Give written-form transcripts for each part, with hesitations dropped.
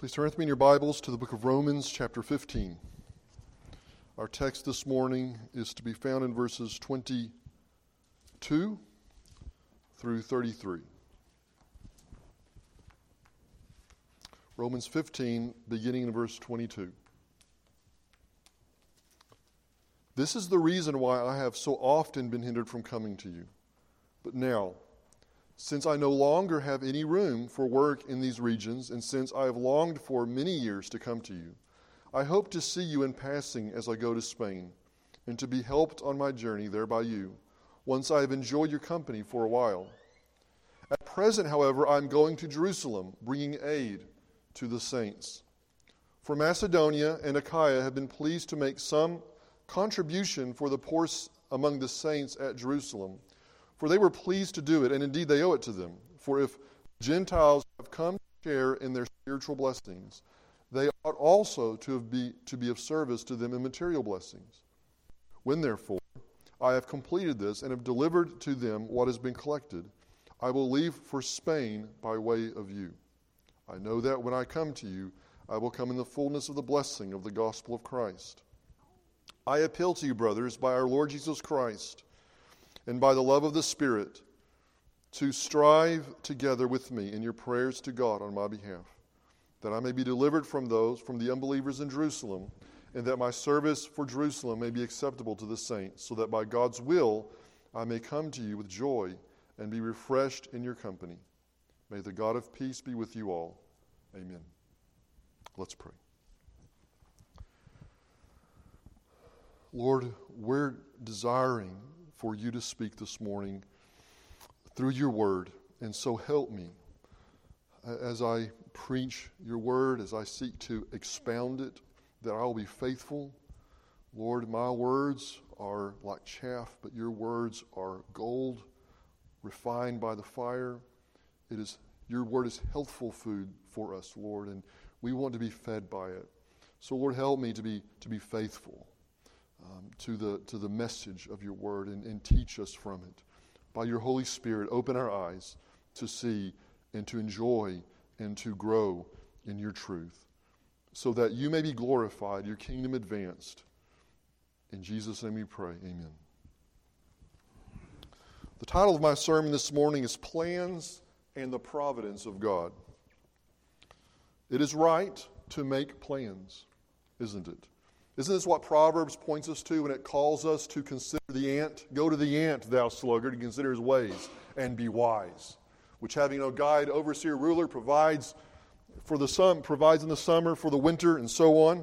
Please turn with me in your Bibles to the book of Romans, chapter 15. Our text this morning is to be found in verses 22 through 33. Romans 15, beginning in verse 22. This is the reason why I have so often been hindered from coming to you. But now, since I no longer have any room for work in these regions, and since I have longed for many years to come to you, I hope to see you in passing as I go to Spain, and to be helped on my journey there by you, once I have enjoyed your company for a while. At present, however, I am going to Jerusalem, bringing aid to the saints. For Macedonia and Achaia have been pleased to make some contribution for the poor among the saints at Jerusalem, for they were pleased to do it, and indeed they owe it to them. For if Gentiles have come to share in their spiritual blessings, they ought also to be of service to them in material blessings. When therefore I have completed this and have delivered to them what has been collected, I will leave for Spain by way of you. I know that when I come to you, I will come in the fullness of the blessing of the gospel of Christ. I appeal to you, brothers, by our Lord Jesus Christ, and by the love of the Spirit, to strive together with me in your prayers to God on my behalf, that I may be delivered from the unbelievers in Jerusalem, and that my service for Jerusalem may be acceptable to the saints, so that by God's will I may come to you with joy and be refreshed in your company. May the God of peace be with you all. Amen. Let's pray. Lord, we're desiring for you to speak this morning through your word, and so help me as I preach your word, as I seek to expound it, that I will be faithful. Lord, my words are like chaff, but your words are gold, refined by the fire. Your word is healthful food for us, Lord, and we want to be fed by it. So, Lord, help me to be faithful to the message of your word, and teach us from it. By your Holy Spirit, open our eyes to see and to enjoy and to grow in your truth, so that you may be glorified, your kingdom advanced. In Jesus' name we pray, amen. The title of my sermon this morning is Plans and the Providence of God. It is right to make plans, isn't it? Isn't this what Proverbs points us to when it calls us to consider the ant? Go to the ant, thou sluggard, and consider his ways, and be wise. Which, having no guide, overseer, ruler, provides in the summer, for the winter, and so on.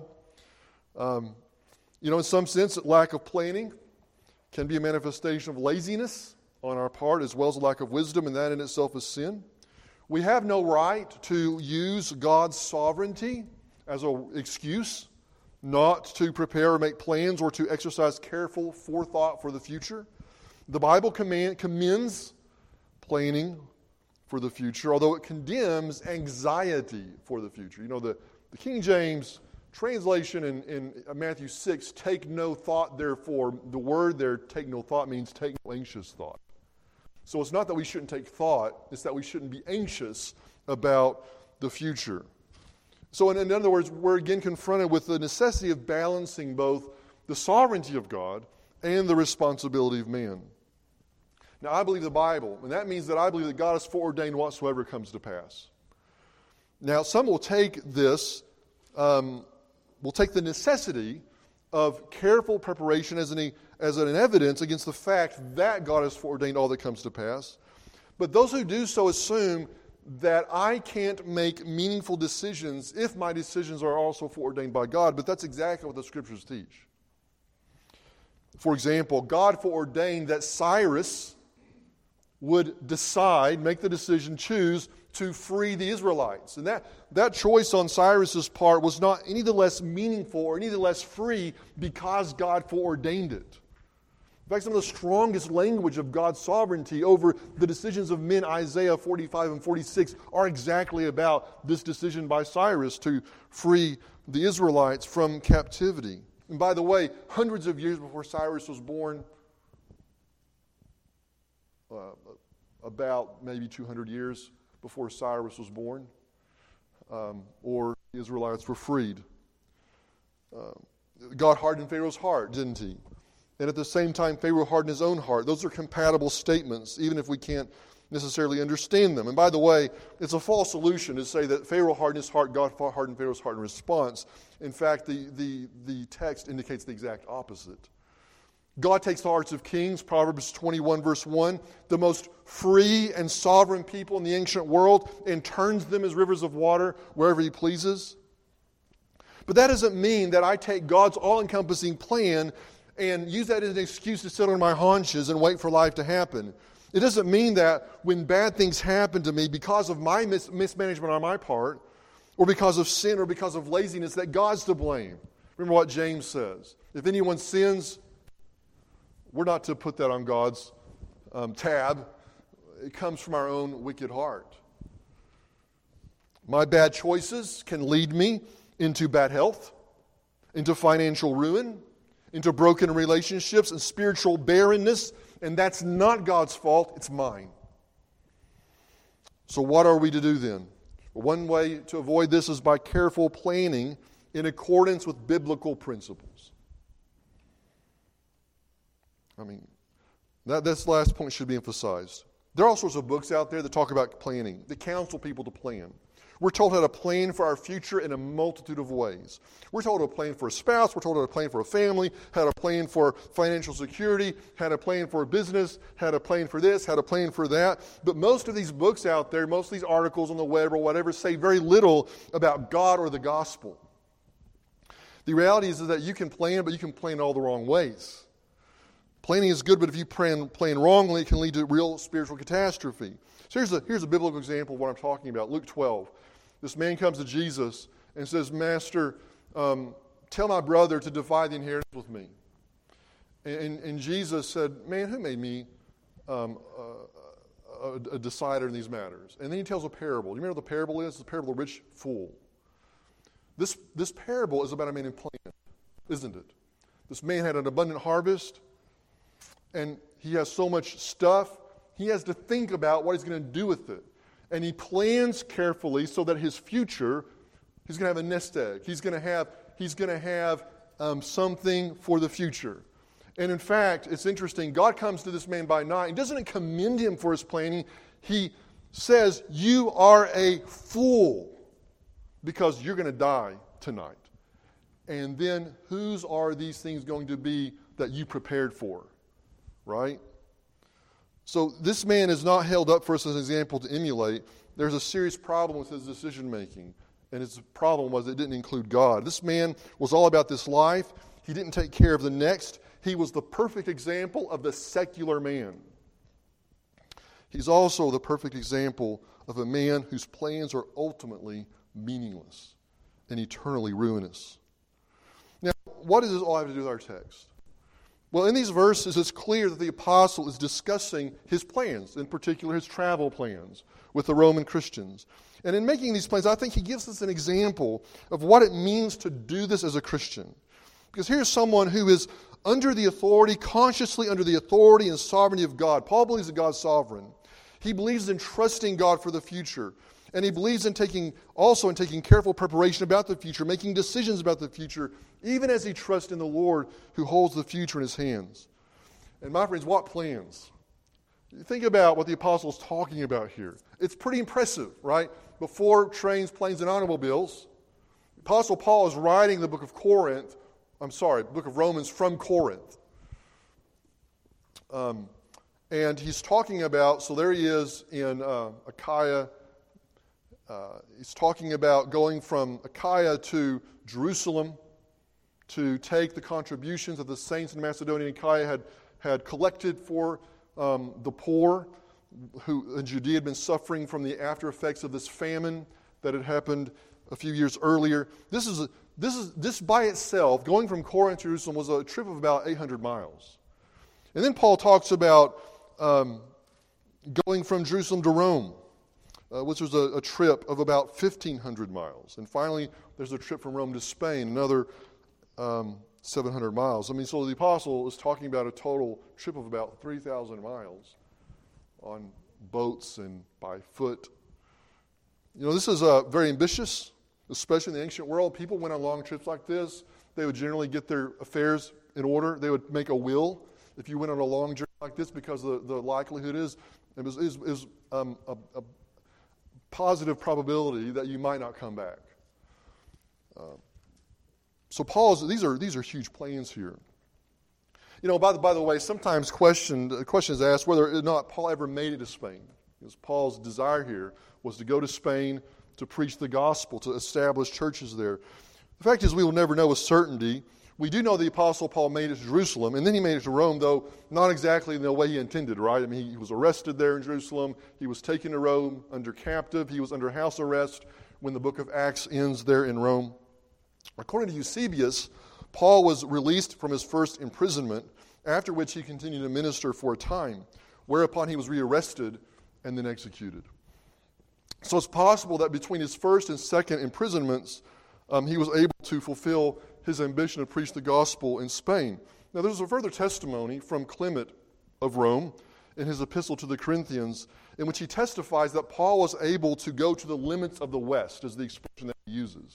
In some sense, lack of planning can be a manifestation of laziness on our part, as well as a lack of wisdom, and that in itself is sin. We have no right to use God's sovereignty as an excuse not to prepare or make plans or to exercise careful forethought for the future. The Bible commends planning for the future, although it condemns anxiety for the future. The King James translation in Matthew 6, take no thought therefore, the word there, take no thought, means take no anxious thought. So it's not that we shouldn't take thought, it's that we shouldn't be anxious about the future. So in other words, we're again confronted with the necessity of balancing both the sovereignty of God and the responsibility of man. Now, I believe the Bible, and that means that I believe that God has foreordained whatsoever comes to pass. Now, some will take this, will take the necessity of careful preparation as an evidence against the fact that God has foreordained all that comes to pass. But those who do so assume that I can't make meaningful decisions if my decisions are also foreordained by God, but that's exactly what the Scriptures teach. For example, God foreordained that Cyrus would make the decision, choose to free the Israelites. And that choice on Cyrus's part was not any the less meaningful or any the less free because God foreordained it. In fact, some of the strongest language of God's sovereignty over the decisions of men, Isaiah 45 and 46, are exactly about this decision by Cyrus to free the Israelites from captivity. And by the way, hundreds of years before Cyrus was born, about maybe 200 years before Cyrus was born, or the Israelites were freed. God hardened Pharaoh's heart, didn't he? And at the same time, Pharaoh hardened his own heart. Those are compatible statements, even if we can't necessarily understand them. And by the way, it's a false solution to say that Pharaoh hardened his heart, God hardened Pharaoh's heart in response. In fact, the text indicates the exact opposite. God takes the hearts of kings, Proverbs 21 verse 1, the most free and sovereign people in the ancient world, and turns them as rivers of water wherever he pleases. But that doesn't mean that I take God's all-encompassing plan and use that as an excuse to sit on my haunches and wait for life to happen. It doesn't mean that when bad things happen to me because of my mismanagement on my part, or because of sin, or because of laziness, that God's to blame. Remember what James says. If anyone sins, we're not to put that on God's tab. It comes from our own wicked heart. My bad choices can lead me into bad health, into financial ruin, into broken relationships and spiritual barrenness, and that's not God's fault, it's mine. So what are we to do then? Well, one way to avoid this is by careful planning in accordance with biblical principles. This last point should be emphasized. There are all sorts of books out there that talk about planning, that counsel people to plan. We're told how to plan for our future in a multitude of ways. We're told how to plan for a spouse. We're told how to plan for a family, how to plan for financial security, how to plan for a business, how to plan for this, how to plan for that. But most of these books out there, most of these articles on the web or whatever, say very little about God or the gospel. The reality is that you can plan, but you can plan all the wrong ways. Planning is good, but if you plan wrongly, it can lead to real spiritual catastrophe. So here's a biblical example of what I'm talking about. Luke 12. This man comes to Jesus and says, Master, tell my brother to divide the inheritance with me. And Jesus said, man, who made me a decider in these matters? And then he tells a parable. Do you remember what the parable is? It's the parable of the rich fool. This parable is about a man in plan, isn't it? This man had an abundant harvest, and he has so much stuff, he has to think about what he's going to do with it. And he plans carefully so that his future, he's going to have a nest egg. He's going to have something for the future. And in fact, it's interesting, God comes to this man by night and doesn't commend him for his planning. He says, you are a fool because you're going to die tonight. And then whose are these things going to be that you prepared for? Right? So this man is not held up for us as an example to emulate. There's a serious problem with his decision making. And his problem was it didn't include God. This man was all about this life. He didn't take care of the next. He was the perfect example of the secular man. He's also the perfect example of a man whose plans are ultimately meaningless and eternally ruinous. Now, what does this all have to do with our text? Well, in these verses, it's clear that the apostle is discussing his plans, in particular his travel plans with the Roman Christians. And in making these plans, I think he gives us an example of what it means to do this as a Christian. Because here's someone who is under the authority, consciously under the authority and sovereignty of God. Paul believes that God's sovereign. He believes in trusting God for the future. And he believes in taking careful preparation about the future, making decisions about the future, even as he trusts in the Lord who holds the future in his hands. And my friends, what plans? Think about what the apostle is talking about here. It's pretty impressive, right? Before trains, planes, and automobiles, the apostle Paul is writing the book of Romans from Corinth. And he's talking about, so there he is in Achaia. He's talking about going from Achaia to Jerusalem to take the contributions that the saints in Macedonia and Achaia had collected for the poor who in Judea had been suffering from the after effects of this famine that had happened a few years earlier. This by itself, going from Corinth to Jerusalem, was a trip of about 800 miles. And then Paul talks about going from Jerusalem to Rome, which was a trip of about 1,500 miles. And finally, there's a trip from Rome to Spain, another 700 miles. So the apostle is talking about a total trip of about 3,000 miles on boats and by foot. This is very ambitious. especially in the ancient world, people went on long trips like this. They would generally get their affairs in order. They would make a will if you went on a long journey like this, because the likelihood is a positive probability that you might not come back. So these are huge plans here. By the way, sometimes the question is asked whether or not Paul ever made it to Spain. Because Paul's desire here was to go to Spain to preach the gospel, to establish churches there. The fact is, we will never know with certainty. We do know the Apostle Paul made it to Jerusalem, and then he made it to Rome, though not exactly in the way he intended, right? I mean, he was arrested there in Jerusalem. He was taken to Rome under captive. He was under house arrest when the book of Acts ends there in Rome. According to Eusebius, Paul was released from his first imprisonment, after which he continued to minister for a time, whereupon he was rearrested and then executed. So it's possible that between his first and second imprisonments, he was able to fulfill his ambition to preach the gospel in Spain. Now, there's a further testimony from Clement of Rome in his epistle to the Corinthians, in which he testifies that Paul was able to go to the limits of the West, is the expression that he uses.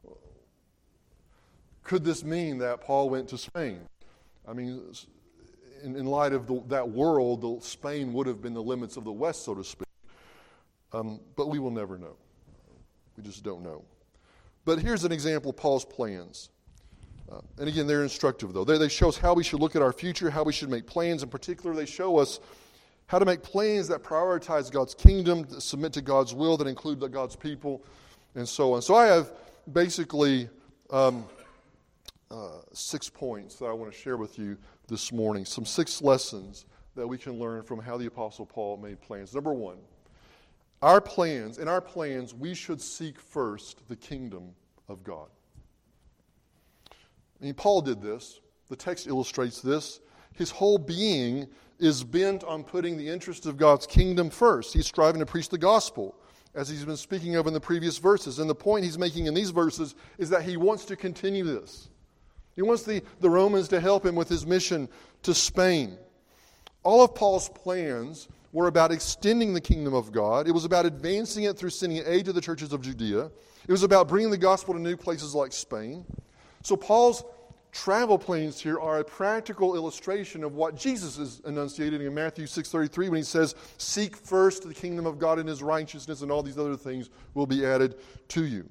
Could this mean that Paul went to Spain? I mean, in light of that world, Spain would have been the limits of the West, so to speak. But we will never know. We just don't know. But here's an example of Paul's plans. And again, they're instructive, though. They show us how we should look at our future, how we should make plans. In particular, they show us how to make plans that prioritize God's kingdom, that submit to God's will, that include God's people, and so on. So I have basically 6 points that I want to share with you this morning. Some 6 lessons that we can learn from how the Apostle Paul made plans. Number 1, in our plans, we should seek first the kingdom of God. I mean, Paul did this. The text illustrates this. His whole being is bent on putting the interests of God's kingdom first. He's striving to preach the gospel, as he's been speaking of in the previous verses. And the point he's making in these verses is that he wants to continue this. He wants the Romans to help him with his mission to Spain. All of Paul's plans were about extending the kingdom of God. It was about advancing it through sending aid to the churches of Judea. It was about bringing the gospel to new places like Spain. So Paul's travel plans here are a practical illustration of what Jesus is enunciating in Matthew 6:33 when he says, "Seek first the kingdom of God and his righteousness, and all these other things will be added to you."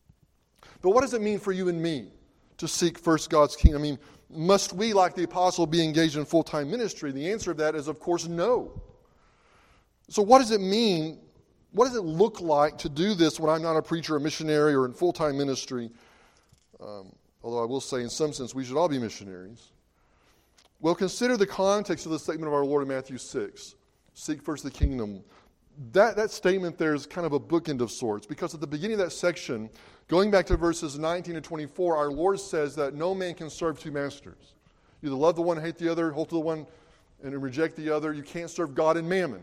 But what does it mean for you and me to seek first God's kingdom? I mean, must we, like the apostle, be engaged in full-time ministry? The answer to that is, of course, no. So what does it mean? What does it look like to do this when I'm not a preacher, a missionary, or in full-time ministry? Although I will say, in some sense, we should all be missionaries. Well, consider the context of the statement of our Lord in Matthew 6. Seek first the kingdom. That statement there is kind of a bookend of sorts, because at the beginning of that section, going back to verses 19 and 24, our Lord says that no man can serve 2 masters. You either love the one, hate the other, hold to the one, and reject the other. You can't serve God and mammon.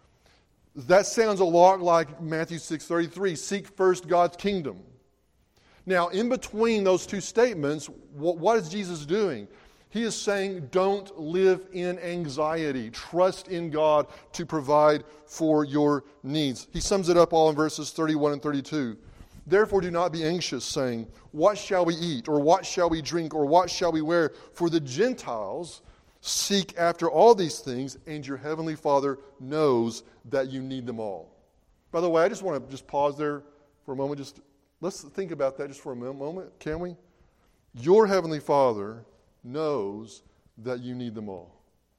That sounds a lot like Matthew 6:33, seek first God's kingdom. Now, in between those 2 statements, what is Jesus doing? He is saying, don't live in anxiety. Trust in God to provide for your needs. He sums it up all in verses 31 and 32. Therefore, do not be anxious, saying, what shall we eat, or what shall we drink, or what shall we wear? For the Gentiles seek after all these things, and your heavenly Father knows that you need them all. By the way, I just want to pause there for a moment. Let's think about that just for a moment, can we? Your heavenly Father knows that you need them all.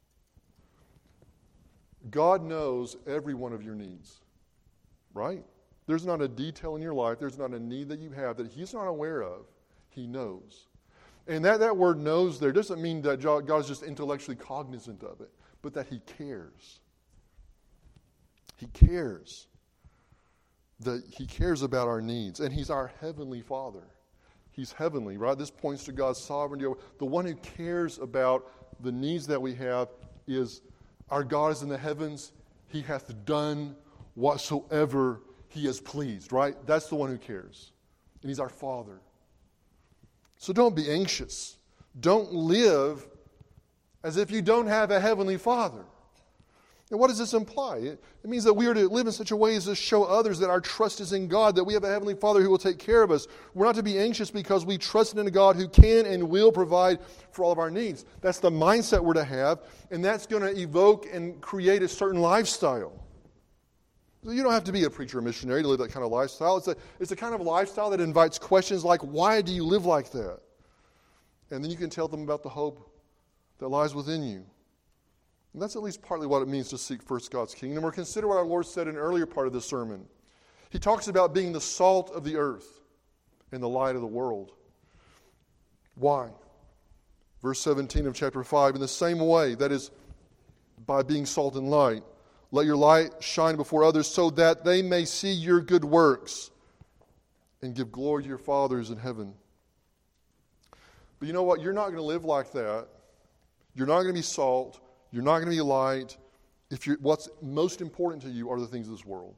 God knows every one of your needs, right? There's not a detail in your life, there's not a need that you have that He's not aware of. He knows. And that word knows there doesn't mean that God is just intellectually cognizant of it, but that He cares. He cares. That He cares about our needs. And He's our heavenly Father. He's heavenly, right? This points to God's sovereignty. The one who cares about the needs that we have is our God is in the heavens. He hath done whatsoever He is pleased, right? That's the one who cares. And He's our Father. So don't be anxious. Don't live as if you don't have a heavenly Father. And what does this imply? It means that we are to live in such a way as to show others that our trust is in God, that we have a Heavenly Father who will take care of us. We're not to be anxious because we trust in a God who can and will provide for all of our needs. That's the mindset we're to have, and that's going to evoke and create a certain lifestyle. So you don't have to be a preacher or missionary to live that kind of lifestyle. It's a kind of lifestyle that invites questions like, why do you live like that? And then you can tell them about the hope that lies within you. And that's at least partly what it means to seek first God's kingdom. Or consider what our Lord said in an earlier part of this sermon. He talks about being the salt of the earth and the light of the world. Why? Verse 17 of chapter 5, in the same way, that is, by being salt and light, let your light shine before others so that they may see your good works and give glory to your Father who's in heaven. But you know what? You're not going to live like that. You're not going to be salt. You're not going to be light if what's most important to you are the things of this world.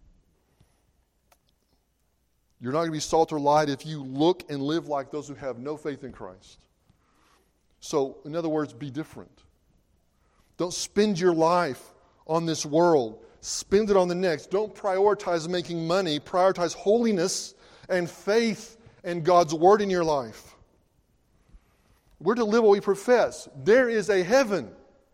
You're not going to be salt or light if you look and live like those who have no faith in Christ. So, in other words, be different. Don't spend your life on this world. Spend it on the next. Don't prioritize making money. Prioritize holiness and faith and God's Word in your life. We're to live what we profess. There is a heaven.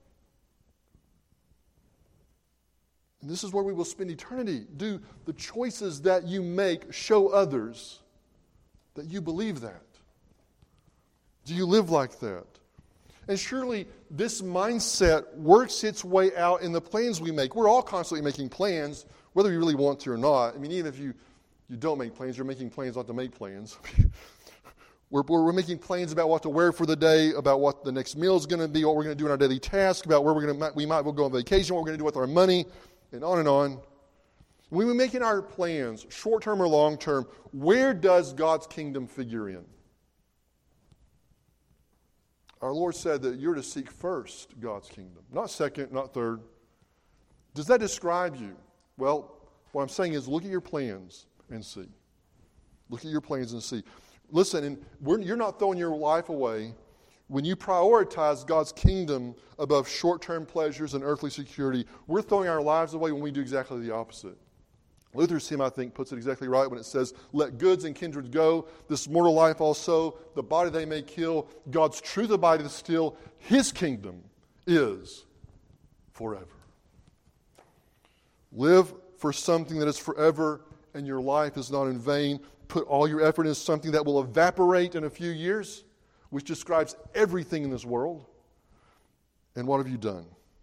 And this is where we will spend eternity. Do the choices that you make show others that you believe that? Do you live like that? And surely this mindset works its way out in the plans we make. We're all constantly making plans, whether you really want to or not. I mean, even if you don't make plans, you're making plans not to make plans. We're making plans about what to wear for the day, about what the next meal is going to be, what we're going to do in our daily task, about where we might go on vacation, what we're going to do with our money, and on and on. When we're making our plans, short-term or long-term, where does God's kingdom figure in? Our Lord said that you're to seek first God's kingdom, not second, not third. Does that describe you? Well, what I'm saying is look at your plans and see. Look at your plans and see. Listen, and you're not throwing your life away when you prioritize God's kingdom above short-term pleasures and earthly security. We're throwing our lives away when we do exactly the opposite. Luther's hymn, I think, puts it exactly right when it says, let goods and kindreds go, this mortal life also, the body they may kill, God's truth abideth still, His kingdom is forever. Live for something that is forever, and your life is not in vain. Put all your effort into something that will evaporate in a few years, which describes everything in this world. And what have you done?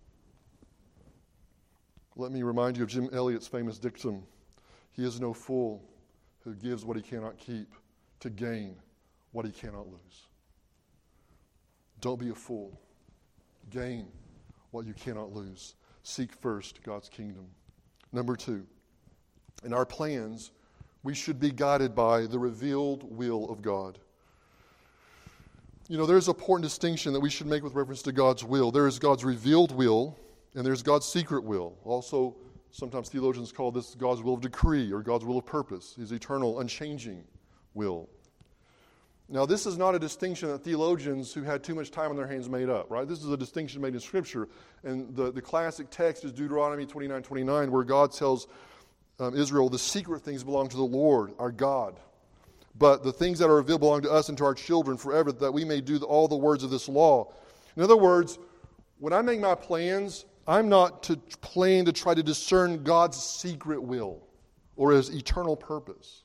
Let me remind you of Jim Elliot's famous dictum. He is no fool who gives what he cannot keep to gain what he cannot lose. Don't be a fool. Gain what you cannot lose. Seek first God's kingdom. Number 2, in our plans, we should be guided by the revealed will of God. You know, there's an important distinction that we should make with reference to God's will. There is God's revealed will, and there's God's secret will. Also, sometimes theologians call this God's will of decree or God's will of purpose, His eternal, unchanging will. Now, this is not a distinction that theologians who had too much time on their hands made up, right? This is a distinction made in Scripture. And the classic text is Deuteronomy 29:29, where God tells Israel, the secret things belong to the Lord, our God. But the things that are revealed belong to us and to our children forever, that we may do all the words of this law. In other words, when I make my plans, I'm not to plan to try to discern God's secret will or His eternal purpose.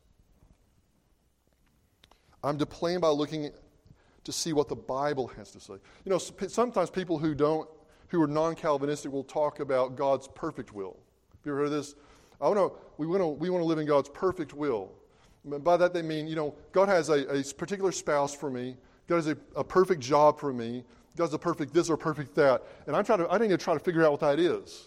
I'm to plan by looking to see what the Bible has to say. You know, sometimes people who are non-Calvinistic will talk about God's perfect will. Have you ever heard of this? We want to live in God's perfect will. By that they mean, God has a particular spouse for me. God has a perfect job for me. God has a perfect this or perfect that. And I need to try to figure out what that is.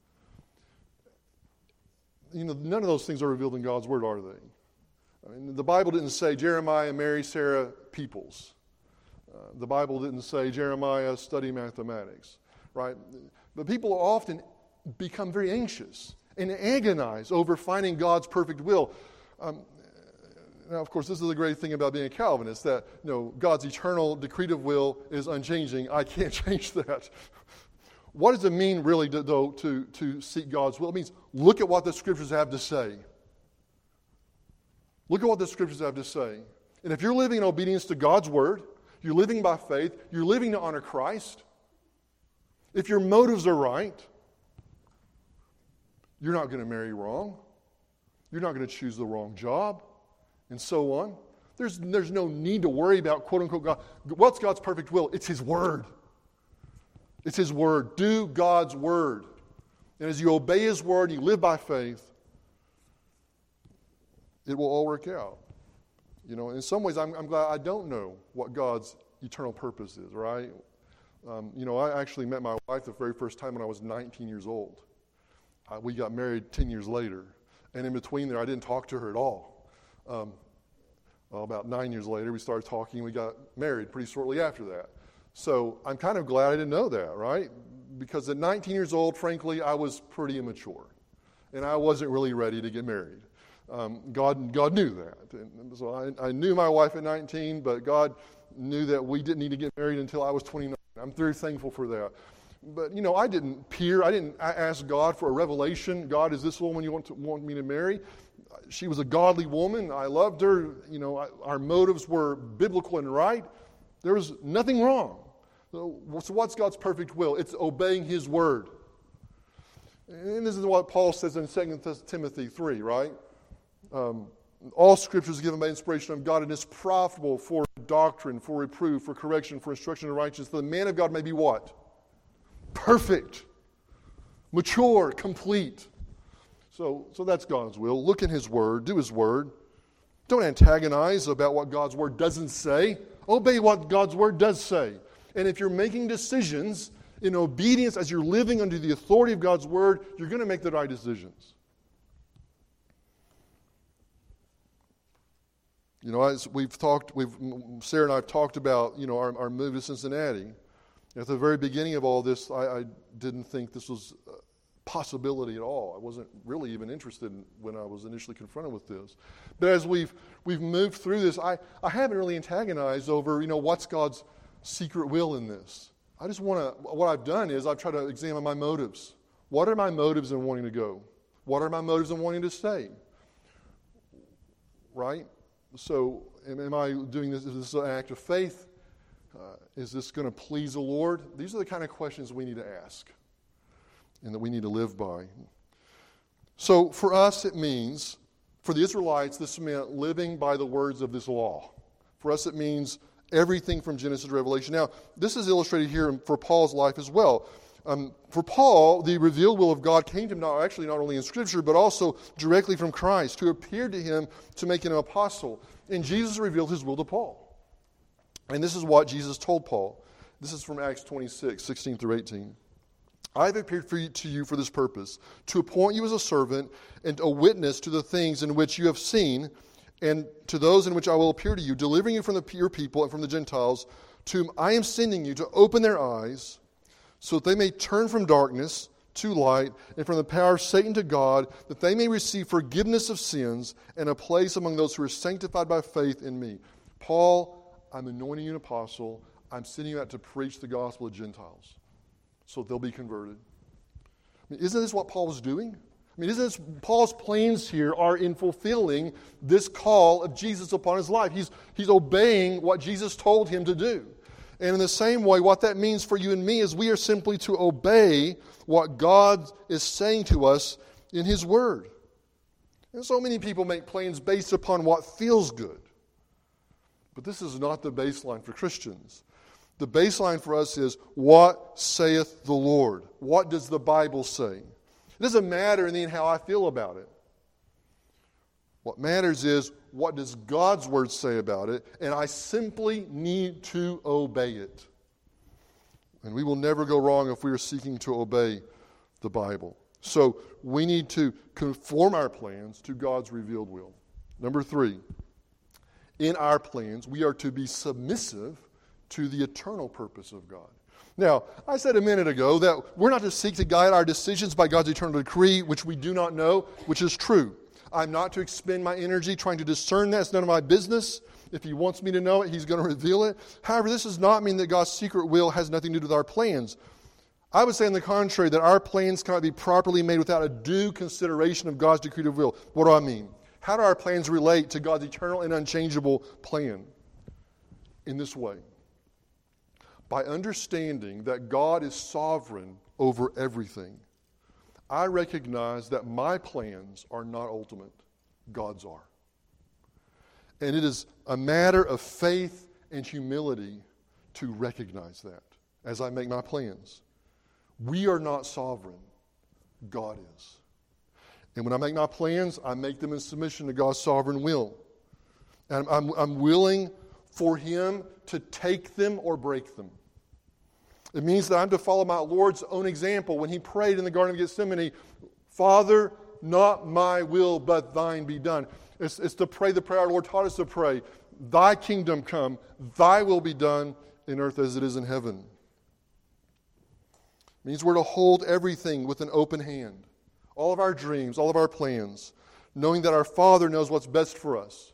None of those things are revealed in God's Word, are they? I mean, the Bible didn't say Jeremiah marry Sarah Peoples. The Bible didn't say Jeremiah study mathematics, right? But people often become very anxious and agonize over finding God's perfect will. Now, of course, this is the great thing about being a Calvinist, that God's eternal decretive will is unchanging. I can't change that. What does it mean really, though, to seek God's will? It means look at what the Scriptures have to say. Look at what the Scriptures have to say. And if you're living in obedience to God's Word, you're living by faith, you're living to honor Christ, if your motives are right, you're not going to marry wrong. You're not going to choose the wrong job, and so on. There's no need to worry about, quote-unquote, God. What's God's perfect will? It's His Word. It's His Word. Do God's Word. And as you obey His Word and you live by faith, it will all work out. You know, in some ways, I'm glad I don't know what God's eternal purpose is, right? I actually met my wife the very first time when I was 19 years old. We got married 10 years later. And in between there, I didn't talk to her at all. About 9 years later, we started talking. We got married pretty shortly after that. So I'm kind of glad I didn't know that, right? Because at 19 years old, frankly, I was pretty immature. And I wasn't really ready to get married. God knew that. And so I knew my wife at 19, but God knew that we didn't need to get married until I was 29. I'm very thankful for that. But, I didn't ask God for a revelation. God, is this the woman you want me to marry? She was a godly woman. I loved her. Our motives were biblical and right. There was nothing wrong. So what's God's perfect will? It's obeying His Word. And this is what Paul says in 2 Timothy 3, right? All Scripture is given by inspiration of God and is profitable for doctrine, for reproof, for correction, for instruction in righteousness. The man of God may be what? Perfect, mature, complete. So that's God's will. Look in His Word. Do His Word. Don't antagonize about what God's Word doesn't say. Obey what God's Word does say. And if you're making decisions in obedience as you're living under the authority of God's Word, you're going to make the right decisions. As Sarah and I have talked about, our move to Cincinnati. At the very beginning of all this, I didn't think this was a possibility at all. I wasn't really even interested when I was initially confronted with this. But as we've moved through this, I haven't really antagonized over, what's God's secret will in this. What I've done is I've tried to examine my motives. What are my motives in wanting to go? What are my motives in wanting to stay? Right? So am I doing this? Is this an act of faith? Is this going to please the Lord? These are the kind of questions we need to ask and that we need to live by. So for us, it means, for the Israelites, this meant living by the words of this law. For us, it means everything from Genesis to Revelation. Now, this is illustrated here for Paul's life as well. For Paul, the revealed will of God came to him not only in Scripture, but also directly from Christ, who appeared to him to make him an apostle. And Jesus revealed His will to Paul. And this is what Jesus told Paul. This is from Acts 26, 16 through 18. I have appeared to you for this purpose, to appoint you as a servant and a witness to the things in which you have seen, and to those in which I will appear to you, delivering you from your people and from the Gentiles, to whom I am sending you to open their eyes, so that they may turn from darkness to light, and from the power of Satan to God, that they may receive forgiveness of sins and a place among those who are sanctified by faith in me. Paul, I'm anointing you an apostle. I'm sending you out to preach the gospel to Gentiles so they'll be converted. Isn't this what Paul was doing? Isn't this Paul's plans here are in fulfilling this call of Jesus upon his life. He's obeying what Jesus told him to do. And in the same way, what that means for you and me is we are simply to obey what God is saying to us in His Word. And so many people make plans based upon what feels good. But this is not the baseline for Christians. The baseline for us is, what saith the Lord? What does the Bible say? It doesn't matter in the end how I feel about it. What matters is, what does God's Word say about it? And I simply need to obey it. And we will never go wrong if we are seeking to obey the Bible. So we need to conform our plans to God's revealed will. Number 3. In our plans, we are to be submissive to the eternal purpose of God. Now, I said a minute ago that we're not to seek to guide our decisions by God's eternal decree, which we do not know, which is true. I'm not to expend my energy trying to discern that. It's none of my business. If He wants me to know it, He's going to reveal it. However, this does not mean that God's secret will has nothing to do with our plans. I would say on the contrary that our plans cannot be properly made without a due consideration of God's decretive will. What do I mean? How do our plans relate to God's eternal and unchangeable plan? In this way. By understanding that God is sovereign over everything, I recognize that my plans are not ultimate. God's are. And it is a matter of faith and humility to recognize that as I make my plans. We are not sovereign. God is. And when I make my plans, I make them in submission to God's sovereign will. And I'm willing for Him to take them or break them. It means that I'm to follow my Lord's own example. When He prayed in the Garden of Gethsemane, Father, not my will, but thine be done. It's to pray the prayer our Lord taught us to pray. Thy kingdom come, thy will be done in earth as it is in heaven. It means we're to hold everything with an open hand. All of our dreams, all of our plans, knowing that our Father knows what's best for us.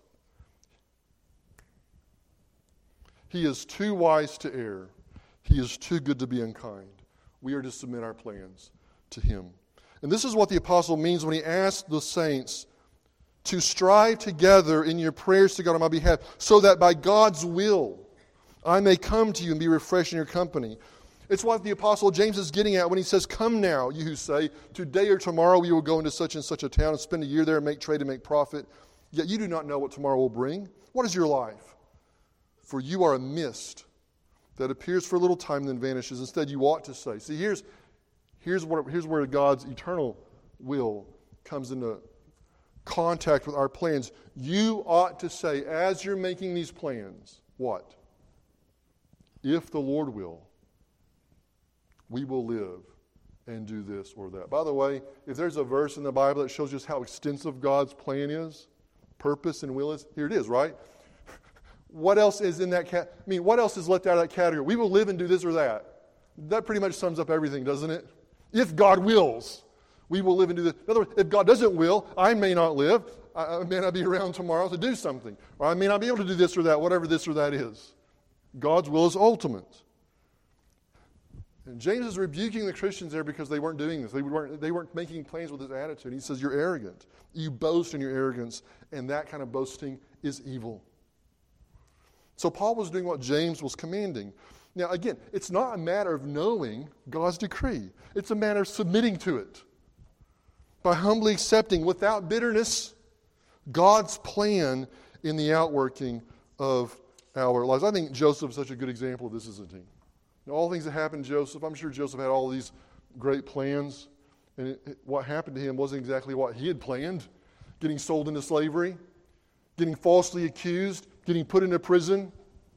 He is too wise to err. He is too good to be unkind. We are to submit our plans to Him. And this is what the apostle means when he asks the saints to strive together in your prayers to God on my behalf, so that by God's will I may come to you and be refreshed in your company. It's what the apostle James is getting at when he says, come now, you who say, today or tomorrow we will go into such and such a town and spend a year there and make trade and make profit. Yet you do not know what tomorrow will bring. What is your life? For you are a mist that appears for a little time and then vanishes. Instead, you ought to say. See, here's where God's eternal will comes into contact with our plans. You ought to say, as you're making these plans, what? If the Lord will, we will live and do this or that. By the way, if there's a verse in the Bible that shows just how extensive God's plan is, purpose and will is, here it is, right? What else is in that what else is left out of that category? We will live and do this or that. That pretty much sums up everything, doesn't it? If God wills, we will live and do this. In other words, if God doesn't will, I may not live. I may not be around tomorrow to do something. Or I may not be able to do this or that, whatever this or that is. God's will is ultimate. And James is rebuking the Christians there because they weren't doing this. They weren't making plans with this attitude. He says, you're arrogant. You boast in your arrogance, and that kind of boasting is evil. So Paul was doing what James was commanding. Now, again, it's not a matter of knowing God's decree. It's a matter of submitting to it. By humbly accepting, without bitterness, God's plan in the outworking of our lives. I think Joseph is such a good example of this, isn't he? All the things that happened to Joseph, I'm sure Joseph had all these great plans, and what happened to him wasn't exactly what he had planned. Getting sold into slavery, getting falsely accused, getting put into prison.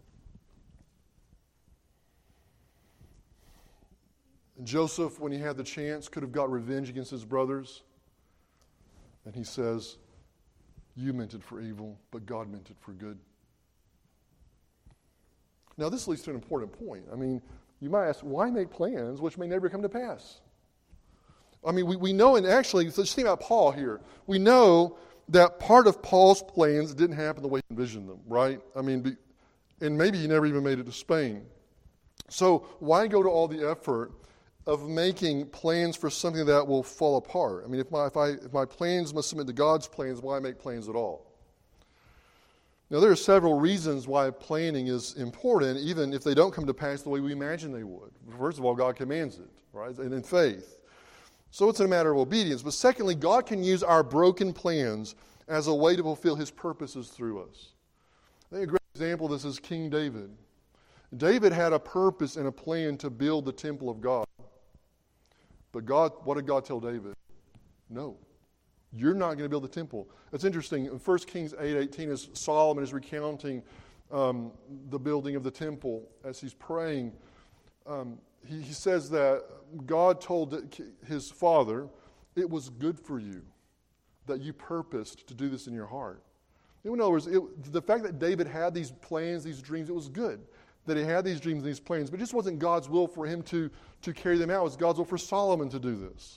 And Joseph, when he had the chance, could have got revenge against his brothers. And he says, you meant it for evil, but God meant it for good. Now, this leads to an important point. I mean, you might ask, why make plans which may never come to pass? I mean, we know, and actually, let's think about Paul here. We know that part of Paul's plans didn't happen the way he envisioned them, right? I mean, and maybe he never even made it to Spain. So why go to all the effort of making plans for something that will fall apart? I mean, if my plans must submit to God's plans, why make plans at all? Now, there are several reasons why planning is important, even if they don't come to pass the way we imagine they would. First of all, God commands it, right? And in faith. So it's a matter of obedience. But secondly, God can use our broken plans as a way to fulfill His purposes through us. I think a great example of this is King David. David had a purpose and a plan to build the temple of God. But what did God tell David? No. You're not going to build the temple. It's interesting. In 1 Kings 8:18, as Solomon is recounting the building of the temple, as he's praying, he says that God told his father, it was good for you that you purposed to do this in your heart. In other words, the fact that David had these plans, these dreams, it was good that he had these dreams and these plans, but it just wasn't God's will for him to carry them out. It was God's will for Solomon to do this.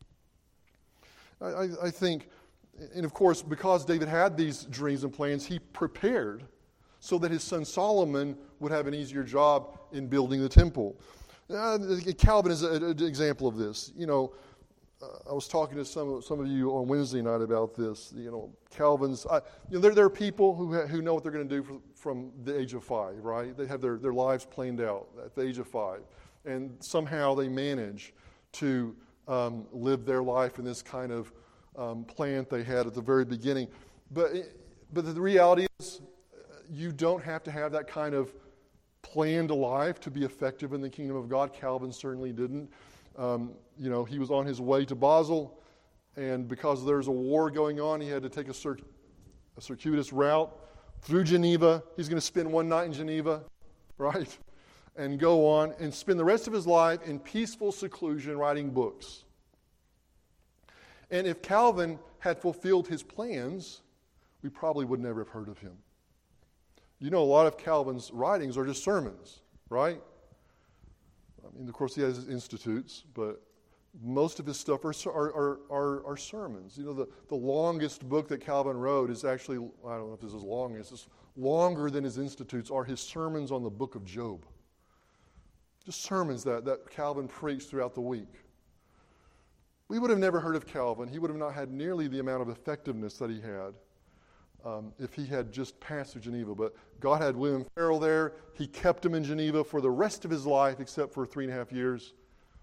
I think, and of course, because David had these dreams and plans, he prepared so that his son Solomon would have an easier job in building the temple. Calvin is an example of this. I was talking to some of you on Wednesday night about this. Calvin's. There are people who know what they're going to do from the age of 5, right? They have their lives planned out at the age of 5, and somehow they manage to live their life in this kind of plan they had at the very beginning. But the reality is, you don't have to have that kind of planned life to be effective in the kingdom of God. Calvin certainly didn't. He was on his way to Basel, and because there's a war going on, he had to take a circuitous route through Geneva. He's going to spend one night in Geneva, right? And go on and spend the rest of his life in peaceful seclusion writing books. And if Calvin had fulfilled his plans, we probably would never have heard of him. A lot of Calvin's writings are just sermons, right? Of course, he has his institutes, but most of his stuff are sermons. The longest book that Calvin wrote is actually, I don't know if this is long, it's longer than his institutes, are his sermons on the book of Job. Just sermons that Calvin preached throughout the week. We would have never heard of Calvin. He would have not had nearly the amount of effectiveness that he had if he had just passed through Geneva. But God had William Farel there. He kept him in Geneva for the rest of his life, except for 3.5 years.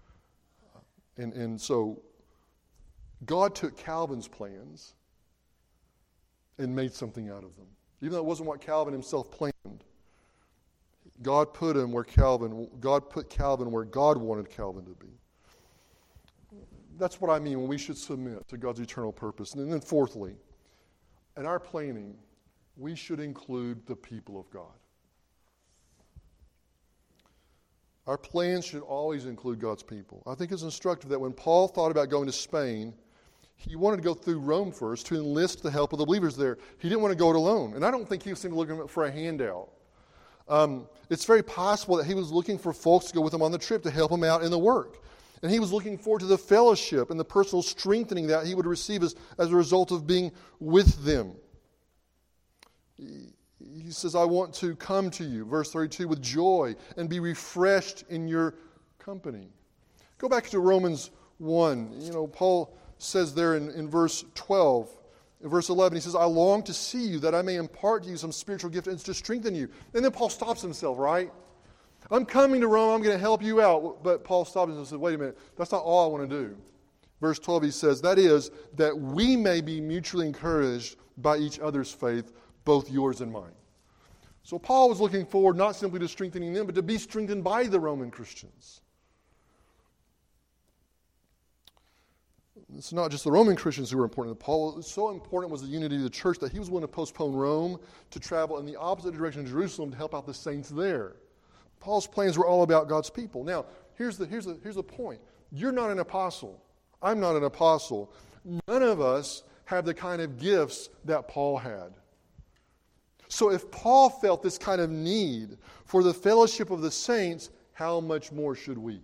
And so God took Calvin's plans and made something out of them. Even though it wasn't what Calvin himself planned, God put Calvin where God wanted Calvin to be. That's what I mean when we should submit to God's eternal purpose. And then fourthly, in our planning, we should include the people of God. Our plans should always include God's people. I think it's instructive that when Paul thought about going to Spain, he wanted to go through Rome first to enlist the help of the believers there. He didn't want to go it alone. And I don't think he was simply looking for a handout. It's very possible that he was looking for folks to go with him on the trip to help him out in the work. And he was looking forward to the fellowship and the personal strengthening that he would receive as a result of being with them. He says, I want to come to you, verse 32, with joy and be refreshed in your company. Go back to Romans 1. Paul says there in verse 12, in verse 11, he says, I long to see you that I may impart to you some spiritual gift and to strengthen you. And then Paul stops himself, right? I'm coming to Rome, I'm going to help you out. But Paul stopped himself and said, wait a minute, that's not all I want to do. Verse 12, he says, that is, that we may be mutually encouraged by each other's faith, both yours and mine. So Paul was looking forward not simply to strengthening them, but to be strengthened by the Roman Christians. It's not just the Roman Christians who were important to Paul. So important was the unity of the church that he was willing to postpone Rome to travel in the opposite direction of Jerusalem to help out the saints there. Paul's plans were all about God's people. Now, here's the point. You're not an apostle. I'm not an apostle. None of us have the kind of gifts that Paul had. So if Paul felt this kind of need for the fellowship of the saints, how much more should we?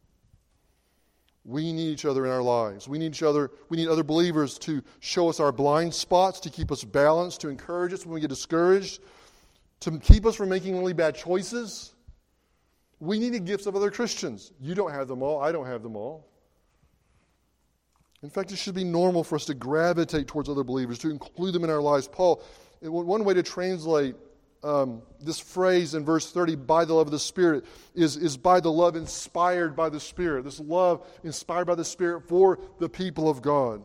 We need each other in our lives. We need each other. We need other believers to show us our blind spots, to keep us balanced, to encourage us when we get discouraged, to keep us from making really bad choices. We need the gifts of other Christians. You don't have them all. I don't have them all. In fact, it should be normal for us to gravitate towards other believers, to include them in our lives. Paul, one way to translate this phrase in verse 30, by the love of the Spirit, is by the love inspired by the Spirit. This love inspired by the Spirit for the people of God.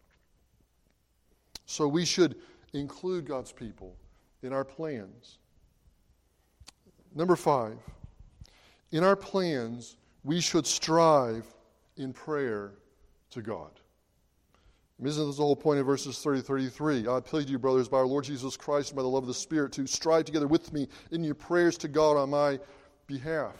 So we should include God's people in our plans. Number 5, in our plans, we should strive in prayer to God. Isn't this the whole point of verses 30 to 33? I appeal to you, brothers, by our Lord Jesus Christ and by the love of the Spirit, to strive together with me in your prayers to God on my behalf.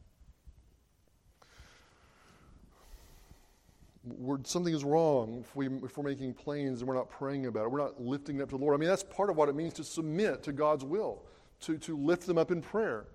Something is wrong if we're making plans and we're not praying about it. We're not lifting it up to the Lord. I mean, that's part of what it means to submit to God's will, to lift them up in prayer.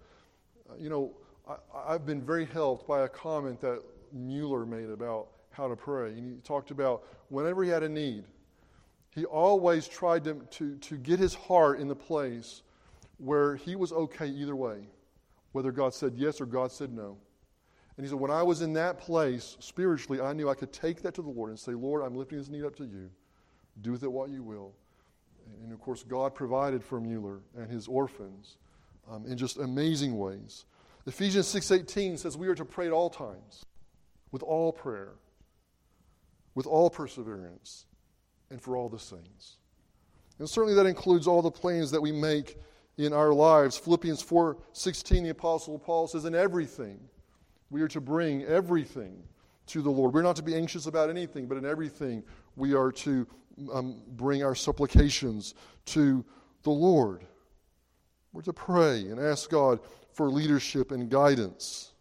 I've been very helped by a comment that Mueller made about how to pray. And he talked about whenever he had a need, he always tried to get his heart in the place where he was okay either way, whether God said yes or God said no. And he said, when I was in that place, spiritually, I knew I could take that to the Lord and say, Lord, I'm lifting this need up to you. Do with it what you will. And of course, God provided for Mueller and his orphans in just amazing ways. Ephesians 6:18 says we are to pray at all times, with all prayer, with all perseverance, and for all the saints. And certainly that includes all the plans that we make in our lives. Philippians 4:16, the Apostle Paul says, in everything, we are to bring everything to the Lord. We're not to be anxious about anything, but in everything, we are to bring our supplications to the Lord. We're to pray and ask God for leadership and guidance.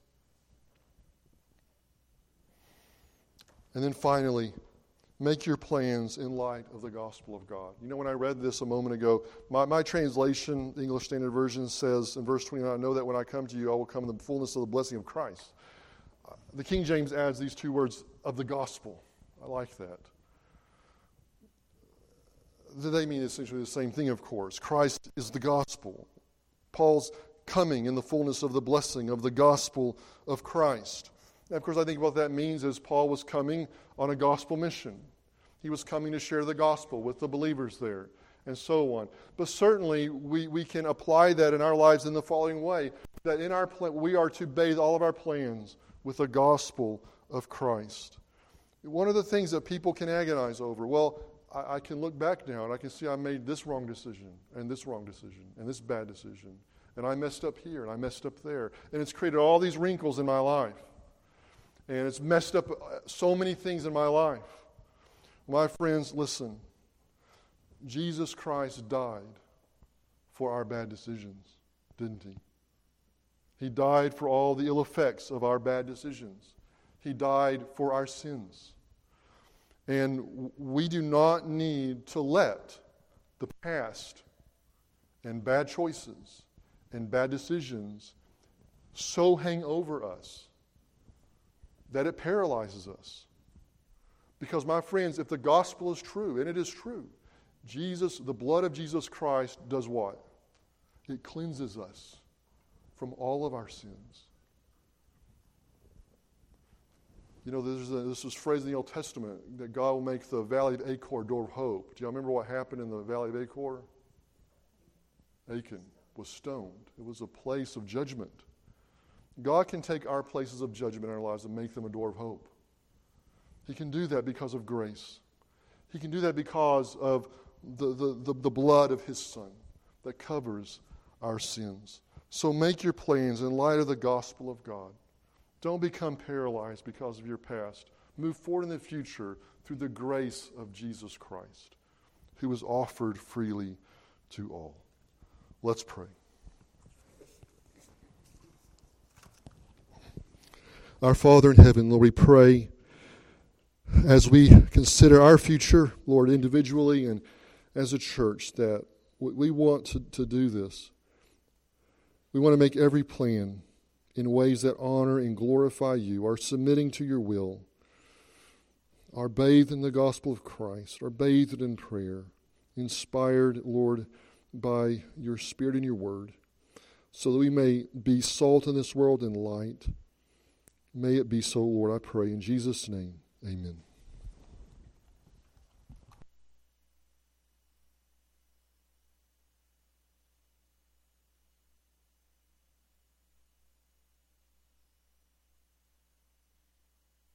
And then finally, make your plans in light of the gospel of God. You know, when I read this a moment ago, my translation, the English Standard Version, says in verse 29, I know that when I come to you, I will come in the fullness of the blessing of Christ. The King James adds these two words, of the gospel. I like that. They mean essentially the same thing, of course. Christ is the gospel. Paul's coming in the fullness of the blessing of the gospel of Christ. And of course, I think what that means is Paul was coming on a gospel mission. He was coming to share the gospel with the believers there, and so on. But certainly, we can apply that in our lives in the following way, that in our we are to bathe all of our plans with the gospel of Christ. One of the things that people can agonize over, well, I can look back now and I can see I made this wrong decision, and this wrong decision, and this bad decision, and I messed up here, and I messed up there, and it's created all these wrinkles in my life. And it's messed up so many things in my life. My friends, listen. Jesus Christ died for our bad decisions, didn't he? He died for all the ill effects of our bad decisions. He died for our sins. And we do not need to let the past and bad choices and bad decisions so hang over us that it paralyzes us. Because, my friends, if the gospel is true, and it is true, the blood of Jesus Christ does what? It cleanses us from all of our sins. You know, there's this phrase in the Old Testament that God will make the valley of Achor a door of hope. Do you remember what happened in the valley of Achor? Achan was stoned. It was a place of judgment. God can take our places of judgment in our lives and make them a door of hope. He can do that because of grace. He can do that because of the blood of His Son that covers our sins. So make your plans in light of the gospel of God. Don't become paralyzed because of your past. Move forward in the future through the grace of Jesus Christ, who was offered freely to all. Let's pray. Our Father in heaven, Lord, we pray as we consider our future, Lord, individually and as a church, that we want to do this. We want to make every plan in ways that honor and glorify you, are submitting to your will, are bathed in the gospel of Christ, are bathed in prayer, inspired, Lord, by your Spirit and your word, so that we may be salt in this world and light. May it be so, Lord, I pray in Jesus' name. Amen.